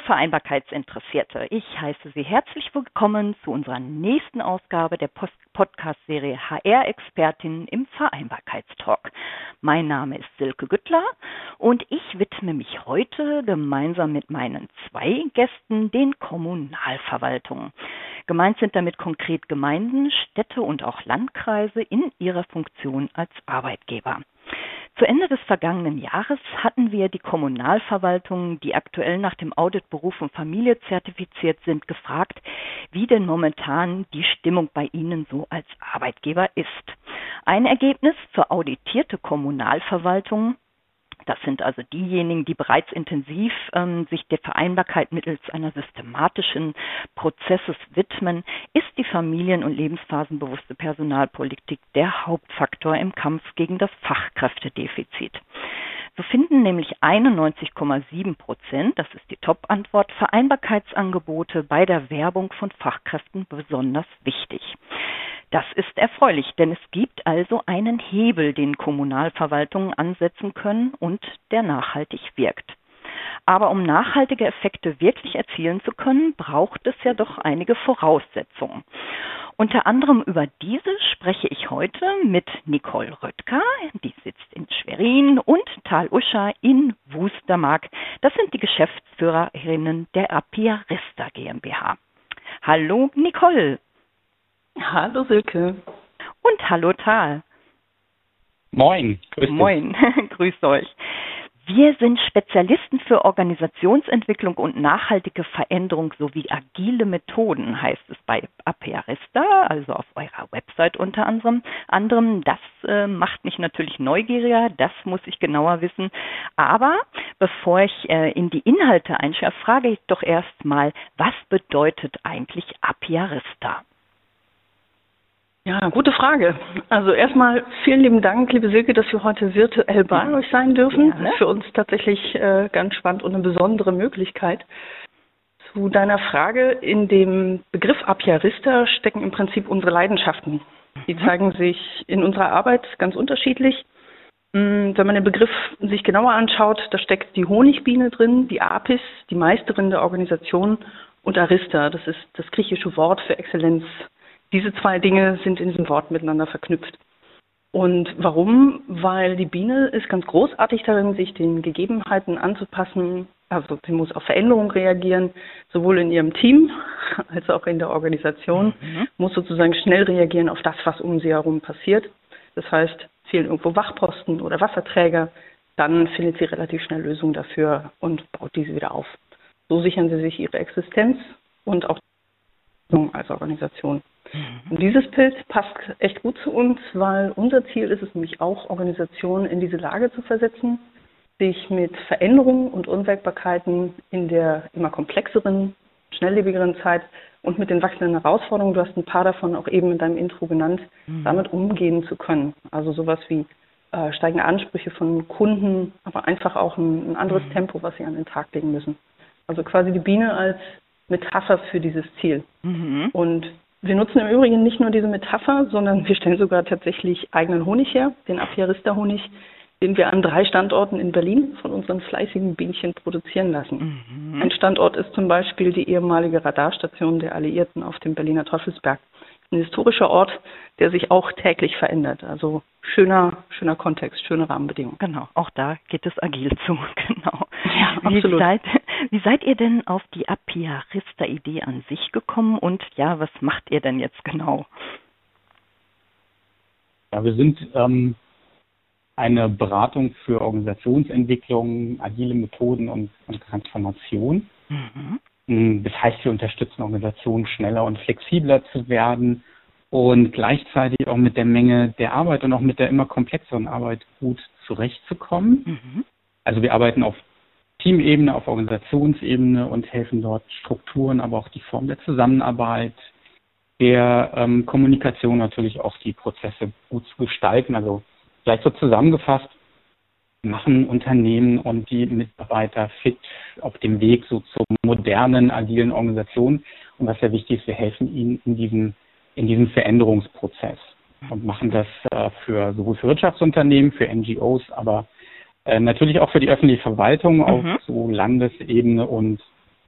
Vereinbarkeitsinteressierte, ich heiße Sie herzlich willkommen zu unserer nächsten Ausgabe der Podcast-Serie HR-Expertin im Vereinbarkeitstalk. Mein Name ist Silke Güttler und ich widme mich heute gemeinsam mit meinen zwei Gästen den Kommunalverwaltungen. Gemeint sind damit konkret Gemeinden, Städte und auch Landkreise in ihrer Funktion als Arbeitgeber. Zu Ende des vergangenen Jahres hatten wir die Kommunalverwaltungen, die aktuell nach dem Audit Beruf und Familie zertifiziert sind, gefragt, wie denn momentan die Stimmung bei ihnen so als Arbeitgeber ist. Ein Ergebnis für auditierte Kommunalverwaltungen: Das sind also diejenigen, die bereits intensiv sich der Vereinbarkeit mittels einer systematischen Prozesses widmen, ist die familien- und lebensphasenbewusste Personalpolitik der Hauptfaktor im Kampf gegen das Fachkräftedefizit. So finden nämlich 91,7%, das ist die Top-Antwort, Vereinbarkeitsangebote bei der Werbung von Fachkräften besonders wichtig. Das ist erfreulich, denn es gibt also einen Hebel, den Kommunalverwaltungen ansetzen können und der nachhaltig wirkt. Aber um nachhaltige Effekte wirklich erzielen zu können, braucht es ja doch einige Voraussetzungen. Unter anderem über diese spreche ich heute mit Nicole Röttger, die sitzt in Schwerin, und Tal Uscher in Wustermark. Das sind die Geschäftsführerinnen der Apiarista GmbH. Hallo Nicole. Hallo Silke. Und hallo Tal. Moin. Moin, grüßt euch. Wir sind Spezialisten für Organisationsentwicklung und nachhaltige Veränderung sowie agile Methoden, heißt es bei Apiarista, also auf eurer Website unter anderem. Das macht mich natürlich neugieriger, das muss ich genauer wissen. Aber bevor ich in die Inhalte einsteige, frage ich doch erst mal, was bedeutet eigentlich Apiarista? Ja, gute Frage. Also erstmal vielen lieben Dank, liebe Silke, dass wir heute virtuell bei euch sein dürfen. Gerne. Das ist für uns tatsächlich ganz spannend und eine besondere Möglichkeit. Zu deiner Frage, in dem Begriff Apiarista stecken im Prinzip unsere Leidenschaften. Die zeigen sich in unserer Arbeit ganz unterschiedlich. Wenn man den Begriff sich genauer anschaut, da steckt die Honigbiene drin, die Apis, die Meisterin der Organisation, und Arista, das ist das griechische Wort für Exzellenz. Diese zwei Dinge sind in diesem Wort miteinander verknüpft. Und warum? Weil die Biene ist ganz großartig darin, sich den Gegebenheiten anzupassen. Also sie muss auf Veränderungen reagieren, sowohl in ihrem Team als auch in der Organisation. Muss sozusagen schnell reagieren auf das, was um sie herum passiert. Das heißt, fehlen irgendwo Wachposten oder Wasserträger, dann findet sie relativ schnell Lösungen dafür und baut diese wieder auf. So sichern sie sich ihre Existenz und auch als Organisation. Und dieses Bild passt echt gut zu uns, weil unser Ziel ist es nämlich auch, Organisationen in diese Lage zu versetzen, sich mit Veränderungen und Unwägbarkeiten in der immer komplexeren, schnelllebigeren Zeit und mit den wachsenden Herausforderungen, du hast ein paar davon auch eben in deinem Intro genannt, damit umgehen zu können. Also sowas wie steigende Ansprüche von Kunden, aber einfach auch ein anderes Tempo, was sie an den Tag legen müssen. Also quasi die Biene als Metapher für dieses Ziel. Und wir nutzen im Übrigen nicht nur diese Metapher, sondern wir stellen sogar tatsächlich eigenen Honig her, den Apiarista-Honig, den wir an 3 Standorten in Berlin von unseren fleißigen Bienchen produzieren lassen. Ein Standort ist zum Beispiel die ehemalige Radarstation der Alliierten auf dem Berliner Teufelsberg. Ein historischer Ort, der sich auch täglich verändert. Also schöner Kontext, schöne Rahmenbedingungen. Genau, auch da geht es agil zu. Genau. Ja, absolut. Wie seid ihr denn auf die Apiarista-Idee an sich gekommen und ja, was macht ihr denn jetzt genau? Ja, wir sind eine Beratung für Organisationsentwicklung, agile Methoden und Transformation. Das heißt, wir unterstützen Organisationen, schneller und flexibler zu werden und gleichzeitig auch mit der Menge der Arbeit und auch mit der immer komplexeren Arbeit gut zurechtzukommen. Also wir arbeiten auf Teamebene, auf Organisationsebene und helfen dort Strukturen, aber auch die Form der Zusammenarbeit, der Kommunikation natürlich auch die Prozesse gut zu gestalten. Also vielleicht so zusammengefasst, machen Unternehmen und die Mitarbeiter fit auf dem Weg so zur modernen, agilen Organisation. Und was sehr wichtig ist, wir helfen ihnen in diesem Veränderungsprozess und machen das sowohl für Wirtschaftsunternehmen, für NGOs, aber natürlich auch für die öffentliche Verwaltung auf so Landesebene und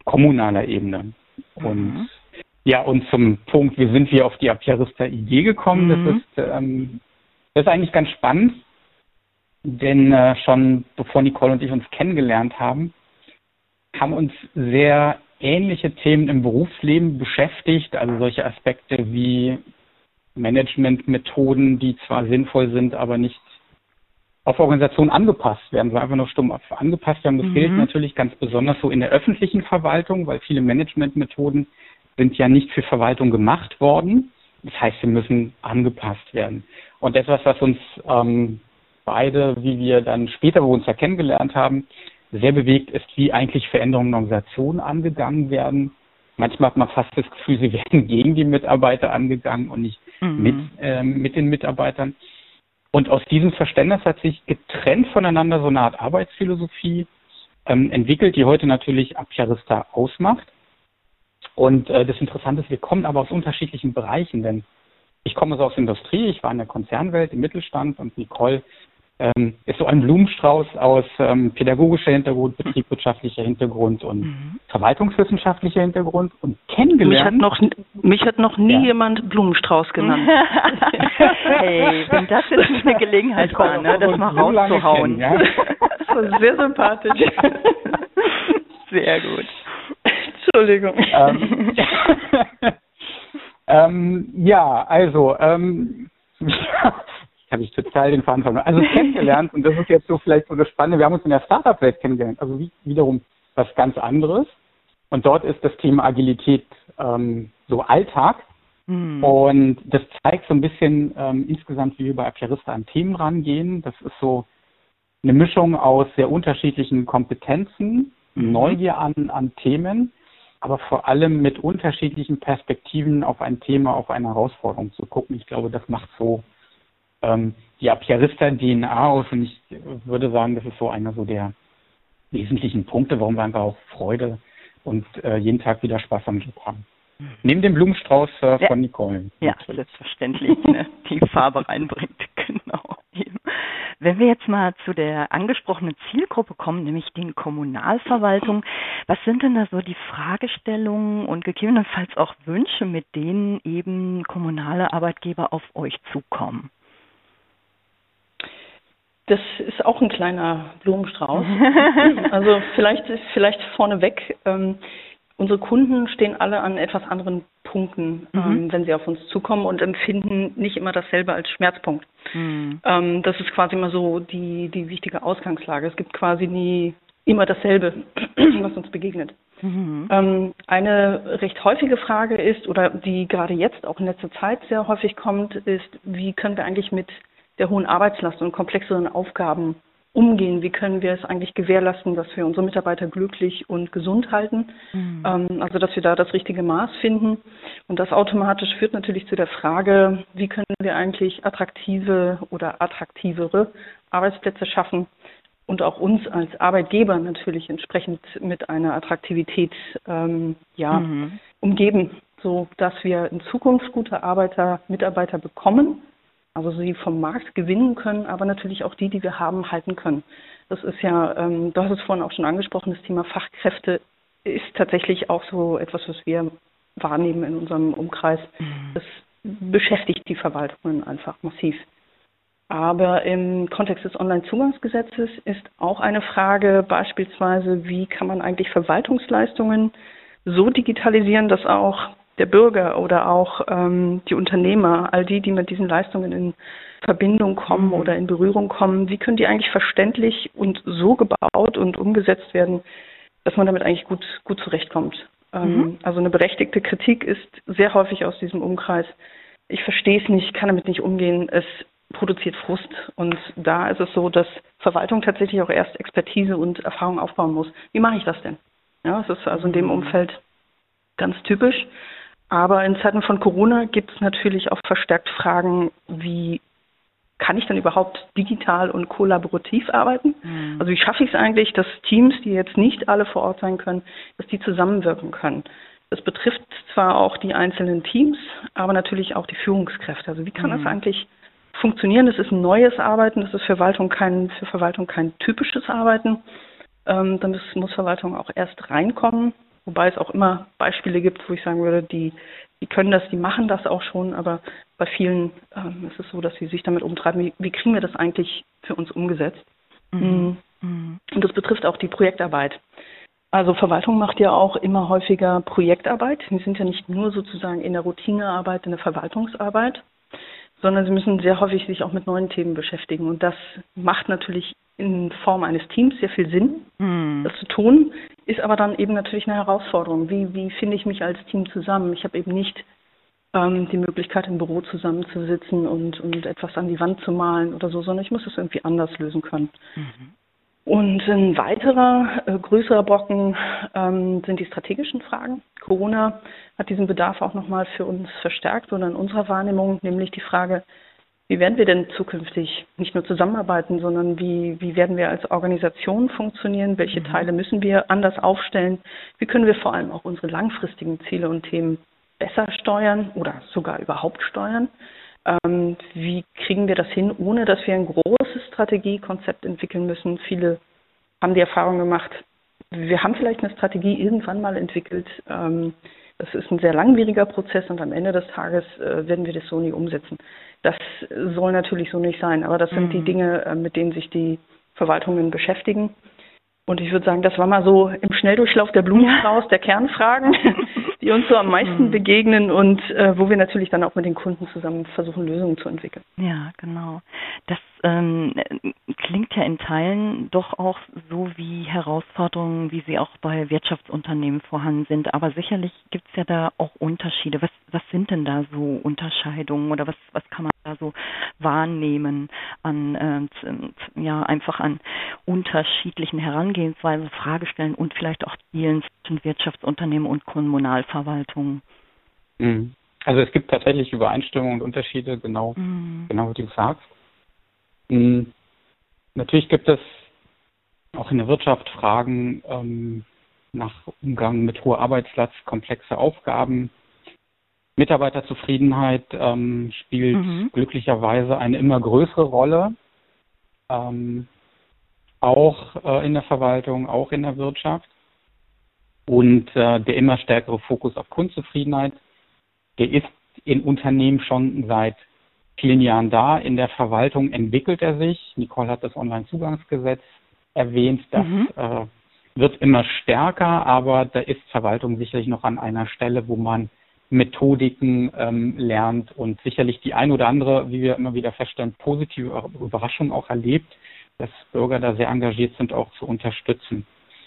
kommunaler Ebene. Und und zum Punkt, wie sind wir auf die Apiarista-Idee gekommen? Das ist eigentlich ganz spannend, denn schon bevor Nicole und ich uns kennengelernt haben uns sehr ähnliche Themen im Berufsleben beschäftigt, also solche Aspekte wie Managementmethoden, die zwar sinnvoll sind, aber nicht auf Organisationen angepasst werden, sondern einfach nur stumm angepasst werden. Das gilt natürlich ganz besonders so in der öffentlichen Verwaltung, weil viele Managementmethoden sind ja nicht für Verwaltung gemacht worden. Das heißt, sie müssen angepasst werden. Und etwas, was uns beide, wie wir dann später, wo wir uns ja kennengelernt haben, sehr bewegt, ist, wie eigentlich Veränderungen in Organisationen angegangen werden. Manchmal hat man fast das Gefühl, sie werden gegen die Mitarbeiter angegangen und nicht mit den Mitarbeitern. Und aus diesem Verständnis hat sich getrennt voneinander so eine Art Arbeitsphilosophie entwickelt, die heute natürlich Apiarista ausmacht. Und das Interessante ist, wir kommen aber aus unterschiedlichen Bereichen, denn ich komme so aus der Industrie, ich war in der Konzernwelt, im Mittelstand, und Nicole ist so ein Blumenstrauß aus pädagogischer Hintergrund, betriebswirtschaftlicher Hintergrund und verwaltungswissenschaftlicher Hintergrund, und kennengelernt. Mich hat noch nie jemand Blumenstrauß genannt. Hey, wenn das jetzt nicht eine Gelegenheit war, ne, das mal rauszuhauen. Ja? Das war sehr sympathisch. Sehr gut. Entschuldigung. Habe ich total den Faden verloren. Also kennengelernt, und das ist jetzt so vielleicht so das Spannende, wir haben uns in der Startup-Welt kennengelernt, also wiederum was ganz anderes. Und dort ist das Thema Agilität so Alltag. Und das zeigt so ein bisschen insgesamt, wie wir bei Apiarista an Themen rangehen. Das ist so eine Mischung aus sehr unterschiedlichen Kompetenzen, Neugier an Themen, aber vor allem mit unterschiedlichen Perspektiven auf ein Thema, auf eine Herausforderung zu gucken. Ich glaube, das macht so die Apiarista-DNA aus, und ich würde sagen, das ist so einer so der wesentlichen Punkte, warum wir einfach auch Freude und jeden Tag wieder Spaß am Job haben. Neben dem Blumenstrauß von Nicole. Ja, selbstverständlich, ne, die Farbe reinbringt, genau. Wenn wir jetzt mal zu der angesprochenen Zielgruppe kommen, nämlich den Kommunalverwaltungen, was sind denn da so die Fragestellungen und gegebenenfalls auch Wünsche, mit denen eben kommunale Arbeitgeber auf euch zukommen? Das ist auch ein kleiner Blumenstrauß. Also vielleicht vorneweg, unsere Kunden stehen alle an etwas anderen Punkten, wenn sie auf uns zukommen, und empfinden nicht immer dasselbe als Schmerzpunkt. Das ist quasi immer so die wichtige Ausgangslage. Es gibt quasi nie immer dasselbe, was uns begegnet. Eine recht häufige Frage ist, oder die gerade jetzt auch in letzter Zeit sehr häufig kommt, ist, wie können wir eigentlich mit der hohen Arbeitslast und komplexeren Aufgaben umgehen? Wie können wir es eigentlich gewährleisten, dass wir unsere Mitarbeiter glücklich und gesund halten? Also, dass wir da das richtige Maß finden. Und das automatisch führt natürlich zu der Frage, wie können wir eigentlich attraktive oder attraktivere Arbeitsplätze schaffen und auch uns als Arbeitgeber natürlich entsprechend mit einer Attraktivität umgeben, so dass wir in Zukunft gute Mitarbeiter bekommen, also sie vom Markt gewinnen können, aber natürlich auch die wir haben, halten können. Das ist ja, du hast es vorhin auch schon angesprochen, das Thema Fachkräfte ist tatsächlich auch so etwas, was wir wahrnehmen in unserem Umkreis. Das beschäftigt die Verwaltungen einfach massiv. Aber im Kontext des Onlinezugangsgesetzes ist auch eine Frage beispielsweise, wie kann man eigentlich Verwaltungsleistungen so digitalisieren, dass auch der Bürger oder auch die Unternehmer, all die mit diesen Leistungen in Verbindung kommen oder in Berührung kommen, wie können die eigentlich verständlich und so gebaut und umgesetzt werden, dass man damit eigentlich gut zurechtkommt. Also eine berechtigte Kritik ist sehr häufig aus diesem Umkreis: ich verstehe es nicht, kann damit nicht umgehen, es produziert Frust. Und da ist es so, dass Verwaltung tatsächlich auch erst Expertise und Erfahrung aufbauen muss. Wie mache ich das denn? Ja, es ist also in dem Umfeld ganz typisch. Aber in Zeiten von Corona gibt es natürlich auch verstärkt Fragen, wie kann ich denn überhaupt digital und kollaborativ arbeiten? Also wie schaffe ich es eigentlich, dass Teams, die jetzt nicht alle vor Ort sein können, dass die zusammenwirken können? Das betrifft zwar auch die einzelnen Teams, aber natürlich auch die Führungskräfte. Also wie kann das eigentlich funktionieren? Das ist ein neues Arbeiten, das ist für Verwaltung kein typisches Arbeiten. Dann muss Verwaltung auch erst reinkommen. wobei es auch immer Beispiele gibt, wo ich sagen würde, die können das, die machen das auch schon, aber bei vielen ist es so, dass sie sich damit umtreiben, wie kriegen wir das eigentlich für uns umgesetzt? Und das betrifft auch die Projektarbeit. Also Verwaltung macht ja auch immer häufiger Projektarbeit. Wir sind ja nicht nur sozusagen in der Routinearbeit, in der Verwaltungsarbeit, sondern sie müssen sehr häufig sich auch mit neuen Themen beschäftigen. Und das macht natürlich in Form eines Teams sehr viel Sinn, das zu tun, ist aber dann eben natürlich eine Herausforderung. Wie finde ich mich als Team zusammen? Ich habe eben nicht die Möglichkeit, im Büro zusammenzusitzen und etwas an die Wand zu malen oder so, sondern ich muss es irgendwie anders lösen können. Und ein weiterer größerer Brocken sind die strategischen Fragen. Corona hat diesen Bedarf auch nochmal für uns verstärkt oder in unserer Wahrnehmung, nämlich die Frage, wie werden wir denn zukünftig nicht nur zusammenarbeiten, sondern wie werden wir als Organisation funktionieren? Welche Teile müssen wir anders aufstellen? Wie können wir vor allem auch unsere langfristigen Ziele und Themen besser steuern oder sogar überhaupt steuern? Wie kriegen wir das hin, ohne dass wir ein großes Strategiekonzept entwickeln müssen? Viele haben die Erfahrung gemacht, wir haben vielleicht eine Strategie irgendwann mal entwickelt. Das ist ein sehr langwieriger Prozess und am Ende des Tages werden wir das so nie umsetzen. Das soll natürlich so nicht sein, aber das sind die Dinge, mit denen sich die Verwaltungen beschäftigen. Und ich würde sagen, das war mal so im Schnelldurchlauf der Blumenstrauß der Kernfragen, die uns so am meisten begegnen und wo wir natürlich dann auch mit den Kunden zusammen versuchen, Lösungen zu entwickeln. Ja, genau. Das klingt ja in Teilen doch auch so wie Herausforderungen, wie sie auch bei Wirtschaftsunternehmen vorhanden sind. Aber sicherlich gibt es ja da auch Unterschiede. Was sind denn da so Unterscheidungen oder was kann man da so wahrnehmen an einfach an unterschiedlichen Herangehensweisen, Fragestellen und vielleicht auch Zielen zwischen Wirtschaftsunternehmen und Kommunalverwaltungen? Also es gibt tatsächlich Übereinstimmungen und Unterschiede, genau wie du sagst. Natürlich gibt es auch in der Wirtschaft Fragen nach Umgang mit hoher Arbeitslast, komplexe Aufgaben. Mitarbeiterzufriedenheit spielt glücklicherweise eine immer größere Rolle, auch in der Verwaltung, auch in der Wirtschaft. Und der immer stärkere Fokus auf Kundenzufriedenheit, der ist in Unternehmen schon seit vielen Jahren da. In der Verwaltung entwickelt er sich. Nicole hat das Onlinezugangsgesetz erwähnt. Das wird immer stärker, aber da ist Verwaltung sicherlich noch an einer Stelle, wo man Methodiken lernt und sicherlich die ein oder andere, wie wir immer wieder feststellen, positive Überraschung auch erlebt, dass Bürger da sehr engagiert sind, auch zu unterstützen.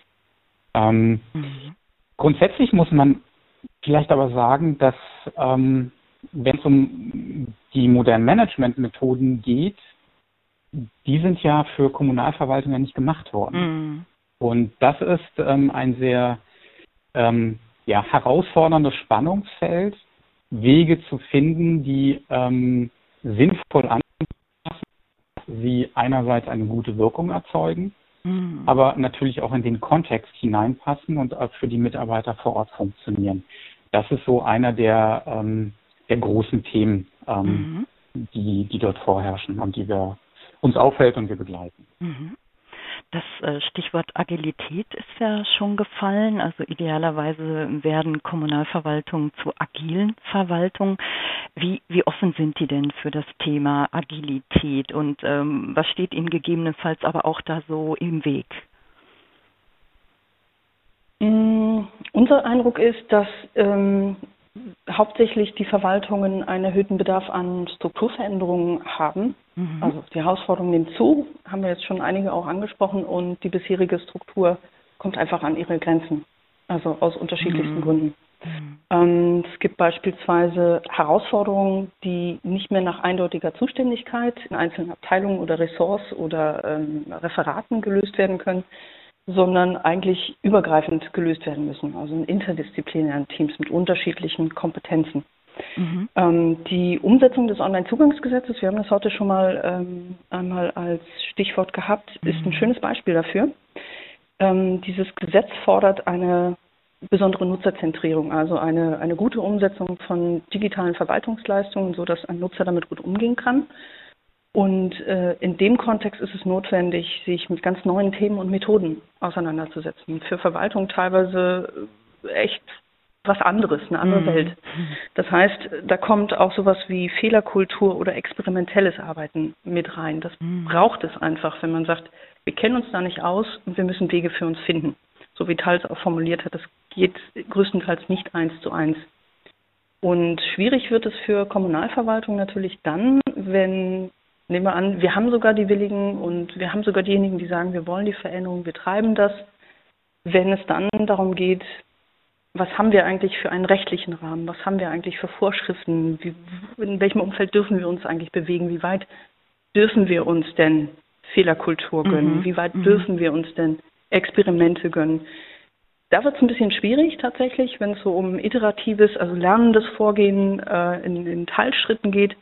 Grundsätzlich muss man vielleicht aber sagen, dass wenn es um die modernen Managementmethoden geht, die sind ja für Kommunalverwaltungen nicht gemacht worden. Und das ist ein sehr herausforderndes Spannungsfeld, Wege zu finden, die sinnvoll anpassen, sie einerseits eine gute Wirkung erzeugen, aber natürlich auch in den Kontext hineinpassen und auch für die Mitarbeiter vor Ort funktionieren. Das ist so einer der großen Themen, die dort vorherrschen und die uns auffällt und wir begleiten. Das Stichwort Agilität ist ja schon gefallen. Also idealerweise werden Kommunalverwaltungen zu agilen Verwaltungen. Wie offen sind die denn für das Thema Agilität und was steht ihnen gegebenenfalls aber auch da so im Weg? Unser Eindruck ist, dass hauptsächlich die Verwaltungen einen erhöhten Bedarf an Strukturveränderungen haben. Also die Herausforderungen nehmen zu, haben wir jetzt schon einige auch angesprochen, und die bisherige Struktur kommt einfach an ihre Grenzen, also aus unterschiedlichsten Gründen. Es gibt beispielsweise Herausforderungen, die nicht mehr nach eindeutiger Zuständigkeit in einzelnen Abteilungen oder Ressorts oder Referaten gelöst werden können, sondern eigentlich übergreifend gelöst werden müssen, also in interdisziplinären Teams mit unterschiedlichen Kompetenzen. Die Umsetzung des Onlinezugangsgesetzes, wir haben das heute schon mal einmal als Stichwort gehabt, ist ein schönes Beispiel dafür. Dieses Gesetz fordert eine besondere Nutzerzentrierung, also eine gute Umsetzung von digitalen Verwaltungsleistungen, sodass ein Nutzer damit gut umgehen kann. Und in dem Kontext ist es notwendig, sich mit ganz neuen Themen und Methoden auseinanderzusetzen. Für Verwaltung teilweise echt was anderes, eine andere Welt. Das heißt, da kommt auch sowas wie Fehlerkultur oder experimentelles Arbeiten mit rein. Das braucht es einfach, wenn man sagt, wir kennen uns da nicht aus und wir müssen Wege für uns finden. So wie Thales auch formuliert hat, das geht größtenteils nicht 1:1. Und schwierig wird es für Kommunalverwaltung natürlich dann, wenn, nehmen wir an, wir haben sogar die Willigen und wir haben sogar diejenigen, die sagen, wir wollen die Veränderung, wir treiben das. Wenn es dann darum geht, was haben wir eigentlich für einen rechtlichen Rahmen, was haben wir eigentlich für Vorschriften, in welchem Umfeld dürfen wir uns eigentlich bewegen, wie weit dürfen wir uns denn Fehlerkultur gönnen, wie weit dürfen wir uns denn Experimente gönnen. Da wird es ein bisschen schwierig tatsächlich, wenn es so um iteratives, also lernendes Vorgehen in Teilschritten geht,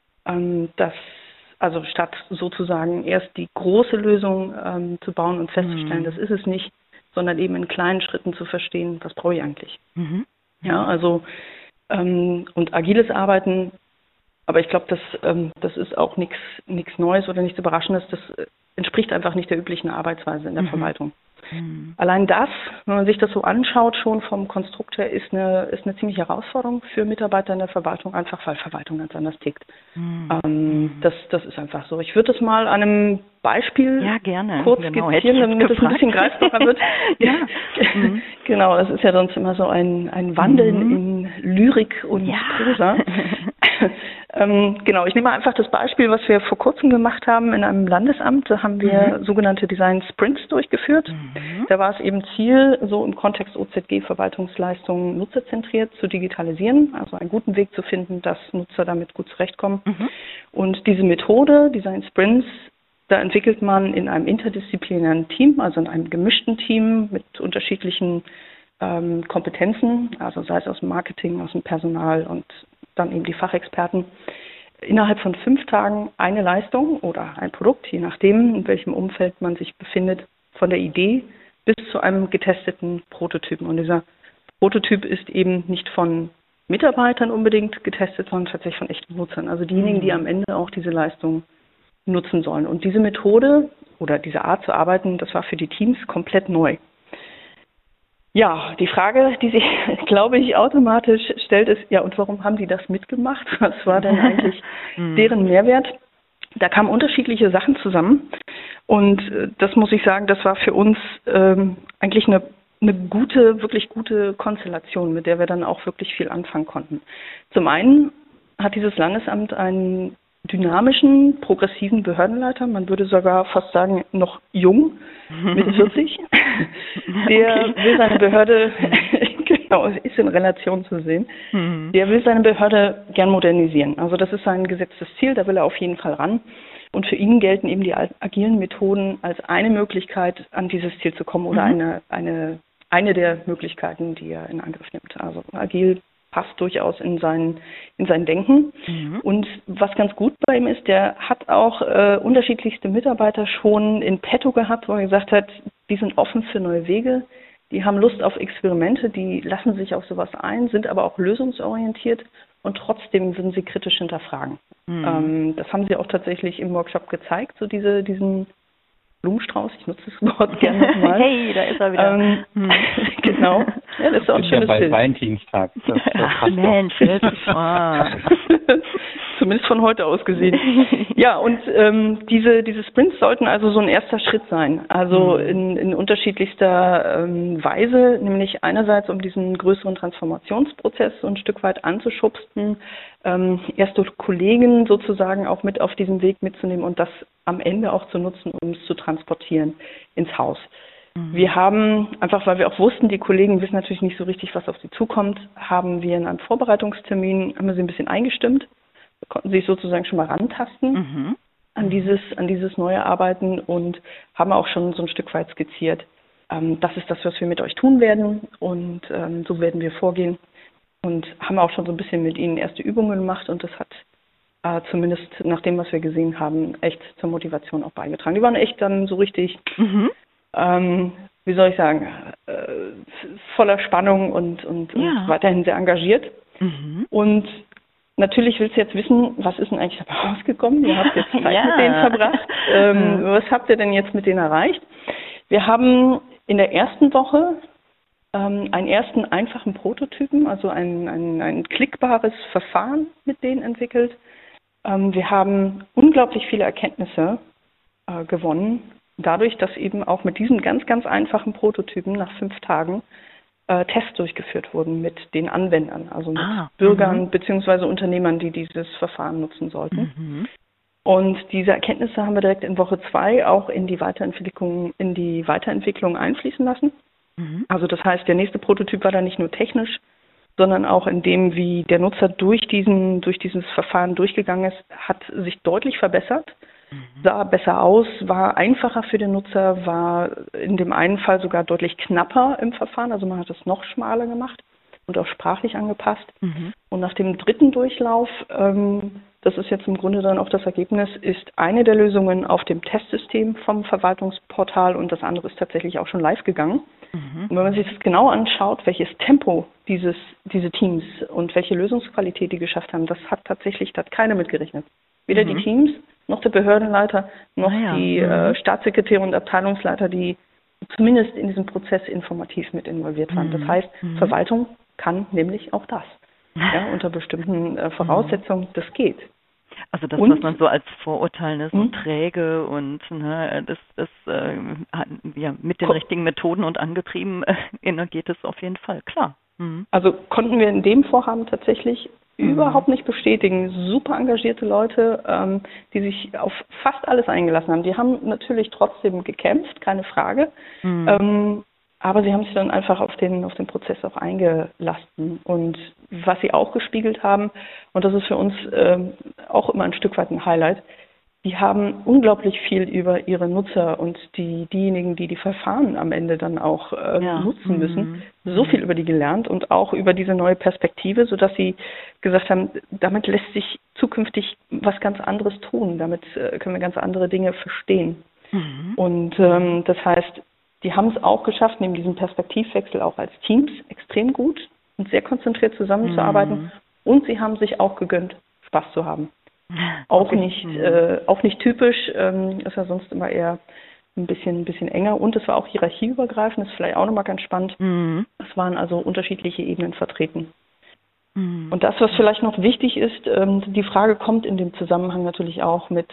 also statt sozusagen erst die große Lösung zu bauen und festzustellen, das ist es nicht, sondern eben in kleinen Schritten zu verstehen, was brauche ich eigentlich. Ja, also und agiles Arbeiten, aber ich glaube, das ist auch nichts Neues oder nichts Überraschendes, das entspricht einfach nicht der üblichen Arbeitsweise in der Verwaltung. Allein das, wenn man sich das so anschaut, schon vom Konstrukt her, ist eine ziemliche Herausforderung für Mitarbeiter in der Verwaltung, einfach weil Verwaltung ganz anders tickt. Das ist einfach so. Ich würde das mal an einem Beispiel kurz skizzieren, damit es ein bisschen greifbarer wird. Genau, das ist ja sonst immer so ein Wandeln in Lyrik und Prosa. Genau, ich nehme einfach das Beispiel, was wir vor kurzem gemacht haben in einem Landesamt. Da haben wir sogenannte Design Sprints durchgeführt. Da war es eben Ziel, so im Kontext OZG Verwaltungsleistungen nutzerzentriert zu digitalisieren, also einen guten Weg zu finden, dass Nutzer damit gut zurechtkommen. Und diese Methode, Design Sprints, da entwickelt man in einem interdisziplinären Team, also in einem gemischten Team mit unterschiedlichen Kompetenzen, also sei es aus dem Marketing, aus dem Personal und dann eben die Fachexperten, innerhalb von 5 Tagen eine Leistung oder ein Produkt, je nachdem, in welchem Umfeld man sich befindet, von der Idee bis zu einem getesteten Prototypen. Und dieser Prototyp ist eben nicht von Mitarbeitern unbedingt getestet, sondern tatsächlich von echten Nutzern. Also diejenigen, die am Ende auch diese Leistung nutzen sollen. Und diese Methode oder diese Art zu arbeiten, das war für die Teams komplett neu. Ja, die Frage, die sich, glaube ich, automatisch stellt, ist, ja, und warum haben die das mitgemacht? Was war denn eigentlich deren Mehrwert? Da kamen unterschiedliche Sachen zusammen und das muss ich sagen, das war für uns eigentlich eine wirklich gute Konstellation, mit der wir dann auch wirklich viel anfangen konnten. Zum einen hat dieses Landesamt einen dynamischen, progressiven Behördenleiter, man würde sogar fast sagen, noch jung, mit 40. Der will seine Behörde, genau, ist in Relation zu sehen, der will seine Behörde gern modernisieren. Also das ist sein gesetztes Ziel, da will er auf jeden Fall ran. Und für ihn gelten eben die agilen Methoden als eine Möglichkeit, an dieses Ziel zu kommen oder eine der Möglichkeiten, die er in Angriff nimmt. Also agil passt durchaus in sein Denken. Und was ganz gut bei ihm ist, der hat auch unterschiedlichste Mitarbeiter schon in petto gehabt, wo er gesagt hat, die sind offen für neue Wege, die haben Lust auf Experimente, die lassen sich auf sowas ein, sind aber auch lösungsorientiert und trotzdem würden sie kritisch hinterfragen. Das haben sie auch tatsächlich im Workshop gezeigt, so diesen Blumenstrauß, ich nutze das Wort gerne nochmal. Hey, da ist er wieder. Genau. Ja, das ist auch ein schönes bald Bild. Valentinstag. Ach Mensch, zumindest von heute aus gesehen. Ja, und diese Sprints sollten also so ein erster Schritt sein. Also in unterschiedlichster Weise, nämlich einerseits um diesen größeren Transformationsprozess so ein Stück weit anzuschubsen, erste Kollegen sozusagen auch mit auf diesem Weg mitzunehmen und das am Ende auch zu nutzen, um es zu transportieren ins Haus. Wir haben, einfach weil wir auch wussten, die Kollegen wissen natürlich nicht so richtig, was auf sie zukommt, haben wir in einem Vorbereitungstermin, haben wir sie ein bisschen eingestimmt, konnten sich sozusagen schon mal rantasten an dieses neue Arbeiten und haben auch schon so ein Stück weit skizziert, das ist das, was wir mit euch tun werden und so werden wir vorgehen und haben auch schon so ein bisschen mit ihnen erste Übungen gemacht und das hat zumindest nach dem, was wir gesehen haben, echt zur Motivation auch beigetragen. Die waren echt dann so richtig, wie soll ich sagen, voller Spannung und weiterhin sehr engagiert. Und natürlich willst du jetzt wissen, was ist denn eigentlich dabei rausgekommen? Ihr habt jetzt Zeit mit denen verbracht. Was habt ihr denn jetzt mit denen erreicht? Wir haben in der ersten Woche einen ersten einfachen Prototypen, also ein klickbares Verfahren mit denen entwickelt. Wir haben unglaublich viele Erkenntnisse gewonnen, dadurch, dass eben auch mit diesem ganz, ganz einfachen Prototypen nach 5 Tagen Tests durchgeführt wurden mit den Anwendern, also mit Bürgern bzw. Unternehmern, die dieses Verfahren nutzen sollten. Und diese Erkenntnisse haben wir direkt in Woche 2 auch in die Weiterentwicklung einfließen lassen. Also das heißt, der nächste Prototyp war dann nicht nur technisch, sondern auch in dem, wie der Nutzer durch dieses Verfahren durchgegangen ist, hat sich deutlich verbessert, sah besser aus, war einfacher für den Nutzer, war in dem einen Fall sogar deutlich knapper im Verfahren, also man hat es noch schmaler gemacht und auch sprachlich angepasst. Und nach dem dritten Durchlauf, das ist jetzt im Grunde dann auch das Ergebnis, ist eine der Lösungen auf dem Testsystem vom Verwaltungsportal und das andere ist tatsächlich auch schon live gegangen. Und wenn man sich das genau anschaut, welches Tempo diese Teams und welche Lösungsqualität die geschafft haben, das hat keiner mitgerechnet. Weder die Teams, noch der Behördenleiter, noch die Staatssekretäre und Abteilungsleiter, die zumindest in diesem Prozess informativ mit involviert waren. Das heißt, Verwaltung kann nämlich auch das. Ja, unter bestimmten Voraussetzungen, das geht. Also das, was man so als Vorurteil, so träge und mit den richtigen Methoden und angetrieben geht es auf jeden Fall, klar. Also konnten wir in dem Vorhaben tatsächlich überhaupt nicht bestätigen. Super engagierte Leute, die sich auf fast alles eingelassen haben. Die haben natürlich trotzdem gekämpft, keine Frage. Aber sie haben sich dann einfach auf den Prozess auch eingelassen. Und was sie auch gespiegelt haben, und das ist für uns auch immer ein Stück weit ein Highlight, die haben unglaublich viel über ihre Nutzer und diejenigen, die Verfahren am Ende dann auch nutzen müssen, so viel über die gelernt und auch über diese neue Perspektive, sodass sie gesagt haben, damit lässt sich zukünftig was ganz anderes tun. Damit können wir ganz andere Dinge verstehen. Und das heißt, die haben es auch geschafft, neben diesem Perspektivwechsel auch als Teams extrem gut und sehr konzentriert zusammenzuarbeiten. Und sie haben sich auch gegönnt, Spaß zu haben. Auch nicht typisch, ist ja sonst immer eher ein bisschen enger. Und es war auch hierarchieübergreifend, das ist vielleicht auch nochmal ganz spannend. Es waren also unterschiedliche Ebenen vertreten. Und das, was vielleicht noch wichtig ist, die Frage kommt in dem Zusammenhang natürlich auch mit,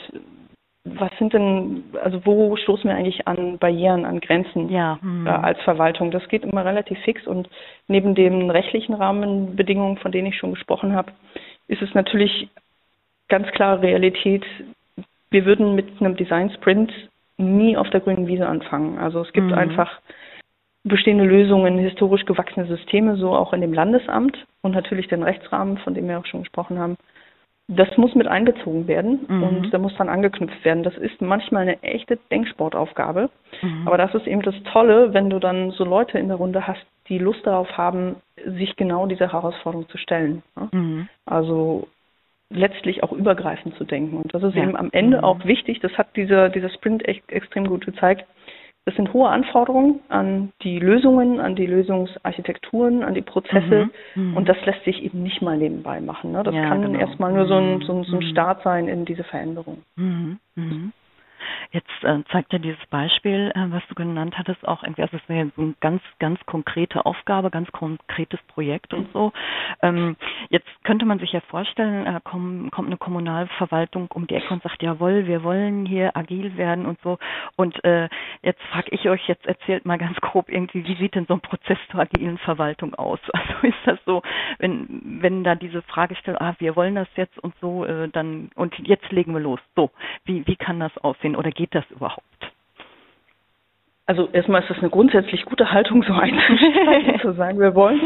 wo stoßen wir eigentlich an Barrieren, an Grenzen als Verwaltung? Das geht immer relativ fix und neben den rechtlichen Rahmenbedingungen, von denen ich schon gesprochen habe, ist es natürlich ganz klar Realität. Wir würden mit einem Design Sprint nie auf der grünen Wiese anfangen. Also es gibt einfach bestehende Lösungen, historisch gewachsene Systeme, so auch in dem Landesamt und natürlich den Rechtsrahmen, von dem wir auch schon gesprochen haben. Das muss mit einbezogen werden und da muss dran angeknüpft werden. Das ist manchmal eine echte Denksportaufgabe, aber das ist eben das Tolle, wenn du dann so Leute in der Runde hast, die Lust darauf haben, sich genau dieser Herausforderung zu stellen. Also letztlich auch übergreifend zu denken. Und das ist eben am Ende auch wichtig, das hat dieser Sprint echt extrem gut gezeigt. Das sind hohe Anforderungen an die Lösungen, an die Lösungsarchitekturen, an die Prozesse und das lässt sich eben nicht mal nebenbei machen. Ne? Das kann erstmal nur so ein Start sein in diese Veränderung. Jetzt zeigt ja dieses Beispiel, was du genannt hattest, auch irgendwie, also es wäre so eine ganz, ganz konkrete Aufgabe, ganz konkretes Projekt und so. Jetzt könnte man sich ja vorstellen, kommt eine Kommunalverwaltung um die Ecke und sagt, jawohl, wir wollen hier agil werden und so. Und jetzt frage ich euch, jetzt erzählt mal ganz grob irgendwie, wie sieht denn so ein Prozess zur agilen Verwaltung aus? Also ist das so, wenn da diese Frage stellt, wir wollen das jetzt und so, dann und jetzt legen wir los. So, wie kann das aussehen oder geht das überhaupt? Also erstmal ist das eine grundsätzlich gute Haltung, so einzusteigen, zu sagen, wir wollen.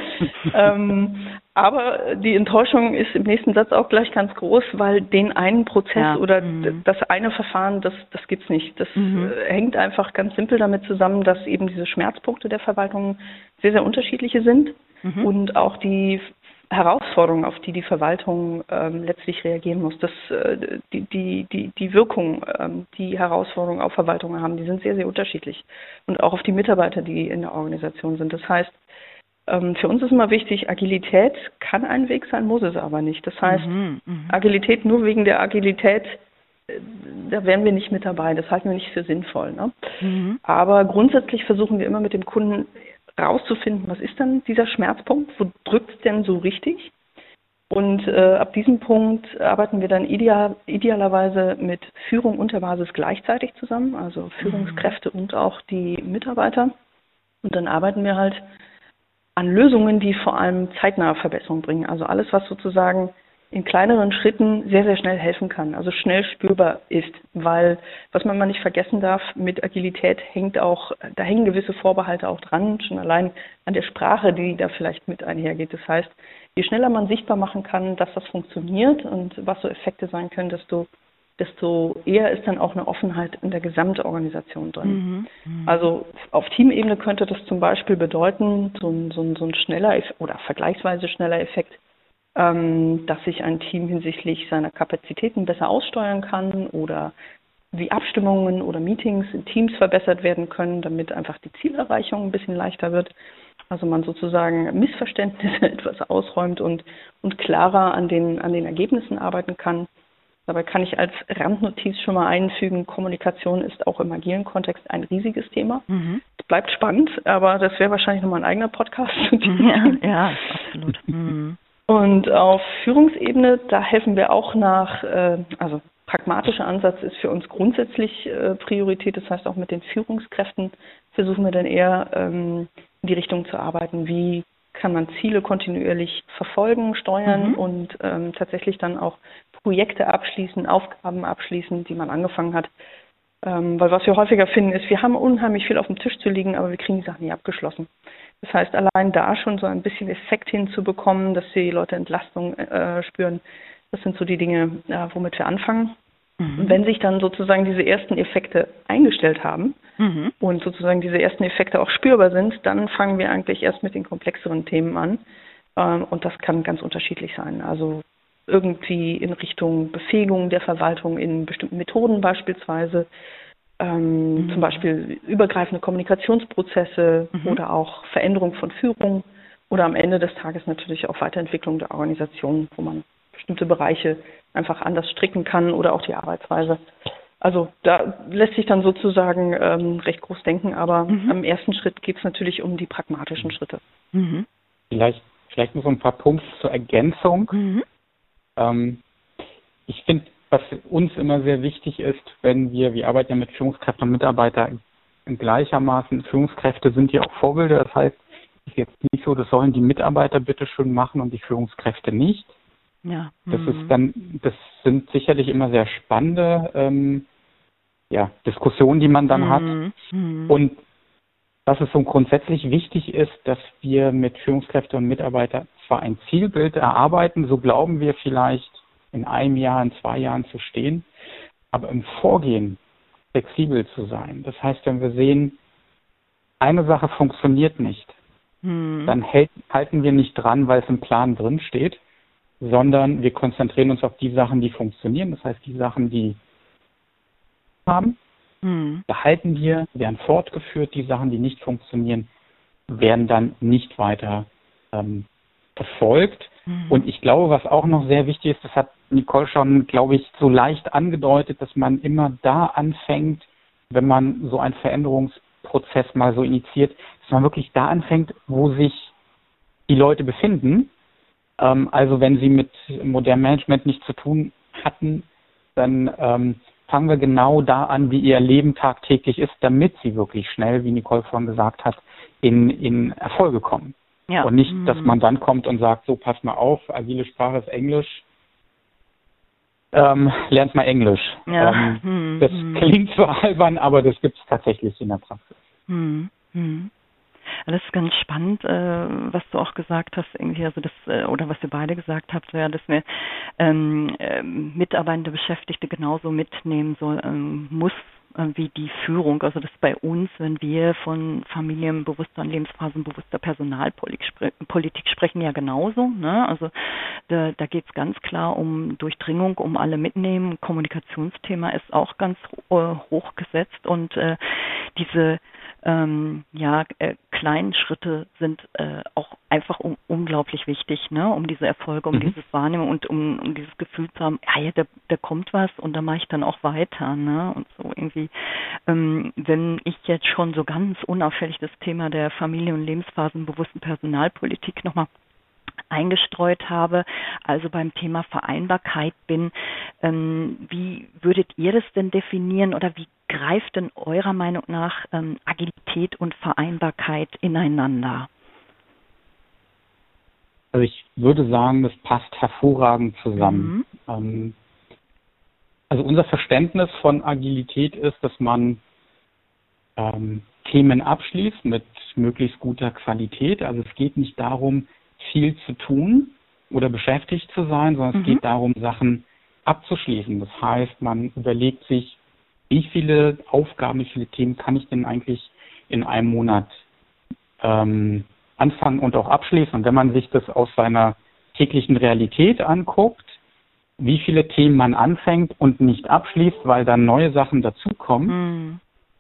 Aber die Enttäuschung ist im nächsten Satz auch gleich ganz groß, weil den einen Prozess oder das eine Verfahren, das gibt's nicht. Das hängt einfach ganz simpel damit zusammen, dass eben diese Schmerzpunkte der Verwaltung sehr, sehr unterschiedliche sind und auch die Herausforderungen, auf die Verwaltung letztlich reagieren muss. Die Wirkung, die Herausforderungen auf Verwaltungen haben, die sind sehr, sehr unterschiedlich. Und auch auf die Mitarbeiter, die in der Organisation sind. Das heißt, für uns ist immer wichtig, Agilität kann ein Weg sein, muss es aber nicht. Das heißt, Agilität nur wegen der Agilität, da wären wir nicht mit dabei. Das halten wir nicht für sinnvoll. Ne? Aber grundsätzlich versuchen wir immer mit dem Kunden rauszufinden, was ist denn dieser Schmerzpunkt, wo drückt es denn so richtig? Und ab diesem Punkt arbeiten wir dann idealerweise mit Führung und der Basis gleichzeitig zusammen, also Führungskräfte und auch die Mitarbeiter. Und dann arbeiten wir halt an Lösungen, die vor allem zeitnahe Verbesserungen bringen. Also alles, was sozusagen in kleineren Schritten sehr, sehr schnell helfen kann, also schnell spürbar ist. Weil, was man mal nicht vergessen darf, mit Agilität da hängen gewisse Vorbehalte auch dran, schon allein an der Sprache, die da vielleicht mit einhergeht. Das heißt, je schneller man sichtbar machen kann, dass das funktioniert und was so Effekte sein können, desto eher ist dann auch eine Offenheit in der Gesamtorganisation drin. Also auf Teamebene könnte das zum Beispiel bedeuten, so ein schneller oder vergleichsweise schneller Effekt, dass sich ein Team hinsichtlich seiner Kapazitäten besser aussteuern kann oder wie Abstimmungen oder Meetings in Teams verbessert werden können, damit einfach die Zielerreichung ein bisschen leichter wird. Also man sozusagen Missverständnisse etwas ausräumt und klarer an den Ergebnissen arbeiten kann. Dabei kann ich als Randnotiz schon mal einfügen, Kommunikation ist auch im agilen Kontext ein riesiges Thema. Es bleibt spannend, aber das wäre wahrscheinlich nochmal ein eigener Podcast. Ja, absolut. Und auf Führungsebene, da helfen wir auch also pragmatischer Ansatz ist für uns grundsätzlich Priorität. Das heißt, auch mit den Führungskräften versuchen wir dann eher in die Richtung zu arbeiten, wie kann man Ziele kontinuierlich verfolgen, steuern und tatsächlich dann auch Projekte abschließen, Aufgaben abschließen, die man angefangen hat. Weil was wir häufiger finden ist, wir haben unheimlich viel auf dem Tisch zu liegen, aber wir kriegen die Sachen nie abgeschlossen. Das heißt, allein da schon so ein bisschen Effekt hinzubekommen, dass die Leute Entlastung spüren, das sind so die Dinge, womit wir anfangen. Und wenn sich dann sozusagen diese ersten Effekte eingestellt haben und sozusagen diese ersten Effekte auch spürbar sind, dann fangen wir eigentlich erst mit den komplexeren Themen an. Und das kann ganz unterschiedlich sein. Also irgendwie in Richtung Befähigung der Verwaltung in bestimmten Methoden beispielsweise, zum Beispiel übergreifende Kommunikationsprozesse oder auch Veränderung von Führung oder am Ende des Tages natürlich auch Weiterentwicklung der Organisation, wo man bestimmte Bereiche einfach anders stricken kann oder auch die Arbeitsweise. Also da lässt sich dann sozusagen recht groß denken, aber am ersten Schritt geht es natürlich um die pragmatischen Schritte. Vielleicht noch so ein paar Punkte zur Ergänzung. Ich finde, was uns immer sehr wichtig ist, wenn wir arbeiten ja mit Führungskräften und Mitarbeitern gleichermaßen. Führungskräfte sind ja auch Vorbilder, das heißt, es ist jetzt nicht so, das sollen die Mitarbeiter bitte schön machen und die Führungskräfte nicht. Ja. Das sind sicherlich immer sehr spannende Diskussionen, die man dann hat. Und dass es so grundsätzlich wichtig ist, dass wir mit Führungskräften und Mitarbeitern zwar ein Zielbild erarbeiten, so glauben wir vielleicht in einem Jahr, in 2 Jahren zu stehen, aber im Vorgehen flexibel zu sein. Das heißt, wenn wir sehen, eine Sache funktioniert nicht, dann halten wir nicht dran, weil es im Plan drin steht, sondern wir konzentrieren uns auf die Sachen, die funktionieren. Das heißt, die Sachen, die haben, behalten wir, werden fortgeführt. Die Sachen, die nicht funktionieren, werden dann nicht weiter verfolgt. Und ich glaube, was auch noch sehr wichtig ist, das hat Nicole schon, glaube ich, so leicht angedeutet, dass man immer da anfängt, wenn man so einen Veränderungsprozess mal so initiiert, dass man wirklich da anfängt, wo sich die Leute befinden. Also wenn sie mit modernem Management nichts zu tun hatten, dann fangen wir genau da an, wie ihr Leben tagtäglich ist, damit sie wirklich schnell, wie Nicole vorhin gesagt hat, in Erfolge kommen. Ja. Und nicht, dass man dann kommt und sagt, so, pass mal auf, agile Sprache ist Englisch, lernt mal Englisch. Ja. Das klingt zwar albern, aber das gibt es tatsächlich in der Praxis. Das ist ganz spannend, was du auch gesagt hast, irgendwie, also das, oder was ihr beide gesagt habt, ja, dass wir mitarbeitende Beschäftigte genauso mitnehmen muss wie die Führung. Also das bei uns, wenn wir von familienbewusster und lebensphasenbewusster Personalpolitik sprechen, ja genauso. Ne? Also da geht es ganz klar um Durchdringung, um alle mitnehmen. Kommunikationsthema ist auch ganz hoch gesetzt und diese kleinen Schritte sind auch einfach unglaublich wichtig, ne, um diese Erfolge, um dieses Wahrnehmen und um dieses Gefühl zu haben, da kommt was und da mache ich dann auch weiter, ne, und so irgendwie, wenn ich jetzt schon so ganz unauffällig das Thema der Familie- und lebensphasenbewussten Personalpolitik nochmal eingestreut habe, also beim Thema Vereinbarkeit bin. Wie würdet ihr das denn definieren oder wie greift denn eurer Meinung nach Agilität und Vereinbarkeit ineinander? Also ich würde sagen, das passt hervorragend zusammen. Also unser Verständnis von Agilität ist, dass man Themen abschließt mit möglichst guter Qualität. Also es geht nicht darum, viel zu tun oder beschäftigt zu sein, sondern es geht darum, Sachen abzuschließen. Das heißt, man überlegt sich, wie viele Aufgaben, wie viele Themen kann ich denn eigentlich in einem Monat anfangen und auch abschließen. Und wenn man sich das aus seiner täglichen Realität anguckt, wie viele Themen man anfängt und nicht abschließt, weil dann neue Sachen dazukommen,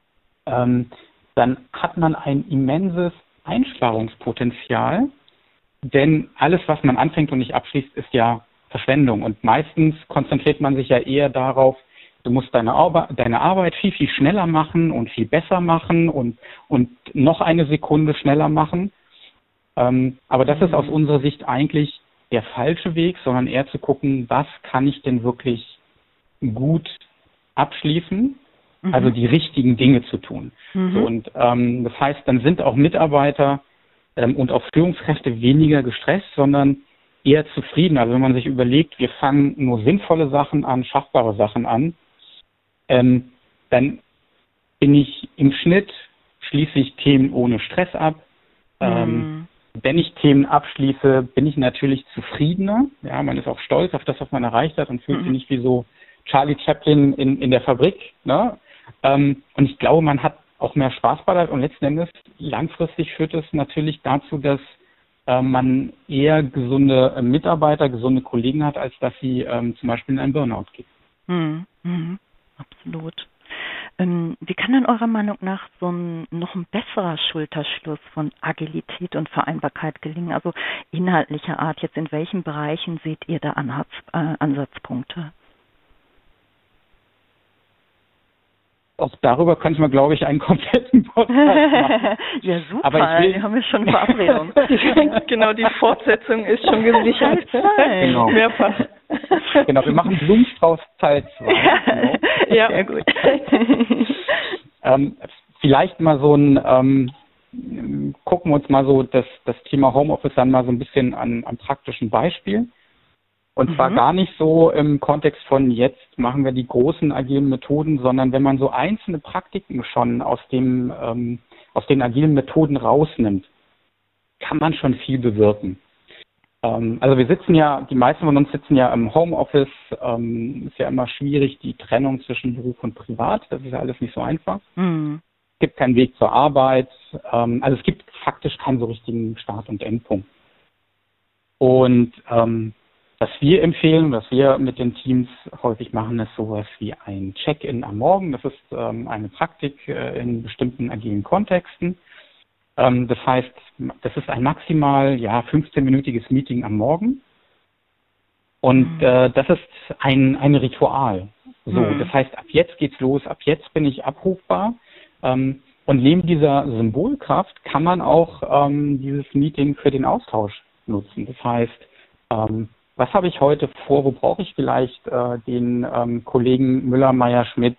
dann hat man ein immenses Einsparungspotenzial. Denn alles, was man anfängt und nicht abschließt, ist ja Verschwendung. Und meistens konzentriert man sich ja eher darauf, du musst deine Arbeit viel, viel schneller machen und viel besser machen und noch eine Sekunde schneller machen. Aber das ist aus unserer Sicht eigentlich der falsche Weg, sondern eher zu gucken, was kann ich denn wirklich gut abschließen? Also die richtigen Dinge zu tun. So, und das heißt, dann sind auch Mitarbeiter und auch Führungskräfte weniger gestresst, sondern eher zufrieden. Also wenn man sich überlegt, wir fangen nur sinnvolle Sachen an, schaffbare Sachen an, dann bin ich im Schnitt, schließe ich Themen ohne Stress ab. Wenn ich Themen abschließe, bin ich natürlich zufriedener. Ja, man ist auch stolz auf das, was man erreicht hat und fühlt sich nicht wie so Charlie Chaplin in der Fabrik. Ne? Und ich glaube, man hat auch mehr Spaß bei das und letzten Endes langfristig führt es natürlich dazu, dass man eher gesunde Mitarbeiter, gesunde Kollegen hat, als dass sie zum Beispiel in einen Burnout gehen. Absolut. Wie kann denn eurer Meinung nach noch ein besserer Schulterschluss von Agilität und Vereinbarkeit gelingen? Also inhaltlicher Art, jetzt in welchen Bereichen seht ihr da Ansatzpunkte? Auch darüber könnte man, glaube ich, einen kompletten Podcast machen. Ja, super. Aber wir haben ja schon eine Verabredung. Genau, die Fortsetzung ist schon gesichert. Genau. Mehrfach. Genau, wir machen Blumenstrauß Teil 2. Genau. Ja, sehr gut. Vielleicht mal so gucken wir uns mal so das Thema Homeoffice dann mal so ein bisschen an praktischen Beispielen. Und zwar gar nicht so im Kontext von jetzt machen wir die großen agilen Methoden, sondern wenn man so einzelne Praktiken schon aus den agilen Methoden rausnimmt, kann man schon viel bewirken. Also wir sitzen ja, die meisten von uns sitzen ja im Homeoffice, ist ja immer schwierig, die Trennung zwischen Beruf und Privat, das ist ja alles nicht so einfach. Es gibt keinen Weg zur Arbeit, also es gibt faktisch keinen so richtigen Start- und Endpunkt. Und was wir empfehlen, was wir mit den Teams häufig machen, ist sowas wie ein Check-in am Morgen. Das ist eine Praktik in bestimmten agilen Kontexten. Das heißt, das ist ein maximal 15-minütiges Meeting am Morgen. Und das ist ein Ritual. So, das heißt, ab jetzt geht's los, ab jetzt bin ich abrufbar. Und neben dieser Symbolkraft kann man auch dieses Meeting für den Austausch nutzen. Das heißt, was habe ich heute vor, wo brauche ich vielleicht den Kollegen Müller, Meyer, Schmidt,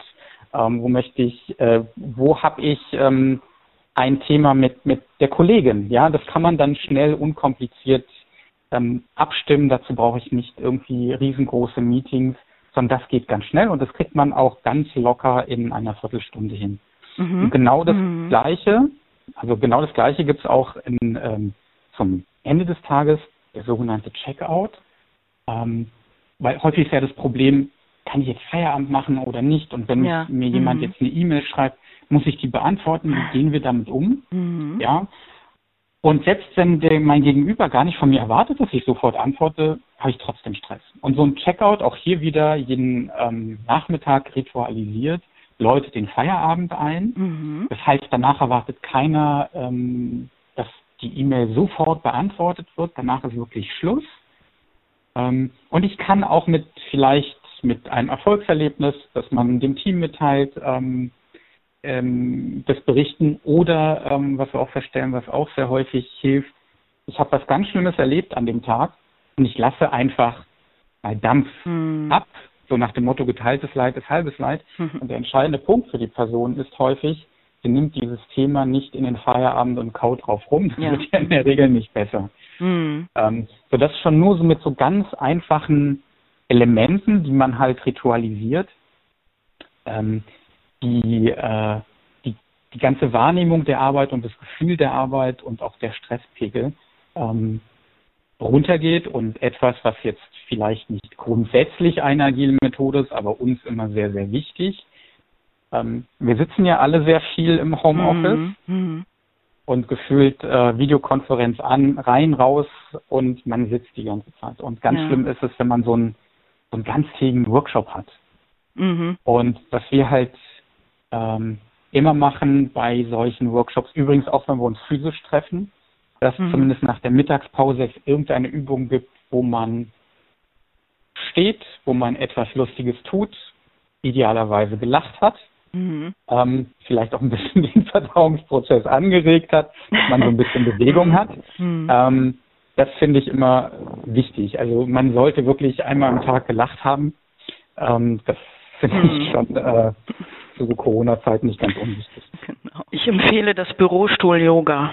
wo habe ich ein Thema mit der Kollegin, ja, das kann man dann schnell, unkompliziert abstimmen, dazu brauche ich nicht irgendwie riesengroße Meetings, sondern das geht ganz schnell und das kriegt man auch ganz locker in einer Viertelstunde hin. Und genau das Gleiche gibt es auch zum Ende des Tages, der sogenannte Checkout. Weil häufig ist ja das Problem, kann ich jetzt Feierabend machen oder nicht? Und wenn mir jemand jetzt eine E-Mail schreibt, muss ich die beantworten? Wie gehen wir damit um? Ja. Und selbst wenn mein Gegenüber gar nicht von mir erwartet, dass ich sofort antworte, habe ich trotzdem Stress. Und so ein Checkout, auch hier wieder jeden Nachmittag ritualisiert, läutet den Feierabend ein. Das heißt, danach erwartet keiner, dass die E-Mail sofort beantwortet wird. Danach ist wirklich Schluss. Und ich kann auch mit einem Erfolgserlebnis, das man dem Team mitteilt, das berichten oder, was wir auch feststellen, was auch sehr häufig hilft, ich habe was ganz Schlimmes erlebt an dem Tag und ich lasse einfach mal Dampf ab, so nach dem Motto, geteiltes Leid ist halbes Leid. Und der entscheidende Punkt für die Person ist häufig, sie nimmt dieses Thema nicht in den Feierabend und kaut drauf rum. Das wird ja in der Regel nicht besser. So das schon nur so mit so ganz einfachen Elementen, die man halt ritualisiert, die ganze Wahrnehmung der Arbeit und das Gefühl der Arbeit und auch der Stresspegel runtergeht und etwas, was jetzt vielleicht nicht grundsätzlich eine agile Methode ist, aber uns immer sehr, sehr wichtig. Wir sitzen ja alle sehr viel im Homeoffice und gefühlt Videokonferenz an, rein, raus und man sitzt die ganze Zeit. Und ganz schlimm ist es, wenn man so einen ganztägigen Workshop hat. Und was wir halt immer machen bei solchen Workshops, übrigens auch wenn wir uns physisch treffen, dass zumindest nach der Mittagspause es irgendeine Übung gibt, wo man steht, wo man etwas Lustiges tut, idealerweise gelacht hat, vielleicht auch ein bisschen den Verdauungsprozess angeregt hat, dass man so ein bisschen Bewegung hat. Das finde ich immer wichtig. Also man sollte wirklich einmal am Tag gelacht haben. Das finde ich schon zu Corona-Zeiten nicht ganz unwichtig. Genau. Ich empfehle das Bürostuhl-Yoga.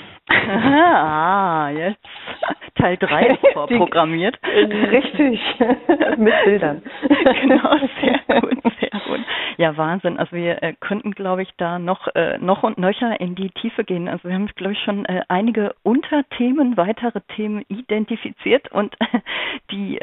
Jetzt Teil 3 ist vorprogrammiert. Richtig, mit Bildern. Genau, sehr gut, sehr gut. Ja, Wahnsinn. Also wir könnten, glaube ich, da noch und nöcher in die Tiefe gehen. Also wir haben, glaube ich, schon einige Unterthemen, weitere Themen identifiziert und die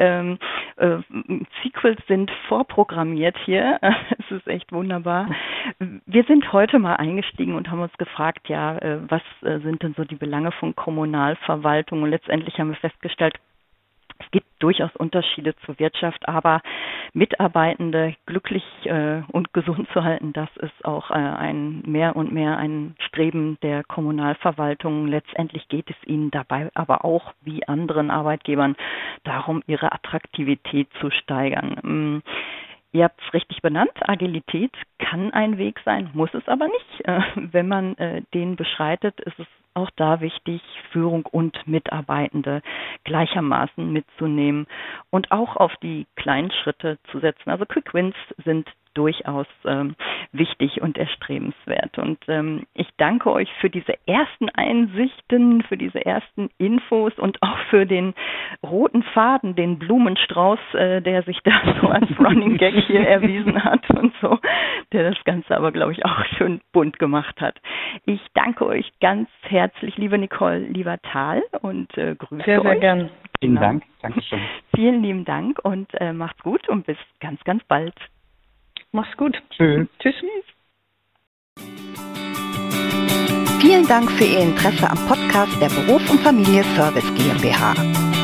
Sequels sind vorprogrammiert hier. Es ist echt wunderbar. Wir sind heute mal eingestiegen und haben uns gefragt, was sind denn so die Belange von Kommunalverwaltung? Und letztendlich haben wir festgestellt, es gibt durchaus Unterschiede zur Wirtschaft, aber Mitarbeitende glücklich und gesund zu halten, das ist auch mehr und mehr ein Streben der Kommunalverwaltung. Letztendlich geht es ihnen dabei aber auch wie anderen Arbeitgebern darum, ihre Attraktivität zu steigern. Ihr habt es richtig benannt, Agilität kann ein Weg sein, muss es aber nicht. Wenn man den beschreitet, ist es auch da wichtig, Führung und Mitarbeitende gleichermaßen mitzunehmen und auch auf die kleinen Schritte zu setzen. Also Quick Wins sind durchaus wichtig und erstrebenswert. Und ich danke euch für diese ersten Einsichten, für diese ersten Infos und auch für den roten Faden, den Blumenstrauß, der sich da so als Running Gag hier erwiesen hat und so, der das Ganze aber, glaube ich, auch schön bunt gemacht hat. Ich danke euch ganz herzlich, liebe Nicole, lieber Tal, und grüße sehr, sehr euch. Gern. Vielen Dank. Dankeschön. Vielen lieben Dank und macht's gut und bis ganz, ganz bald. Mach's gut. Tschüss. Tschüss. Vielen Dank für Ihr Interesse am Podcast der Beruf und Familie Service GmbH.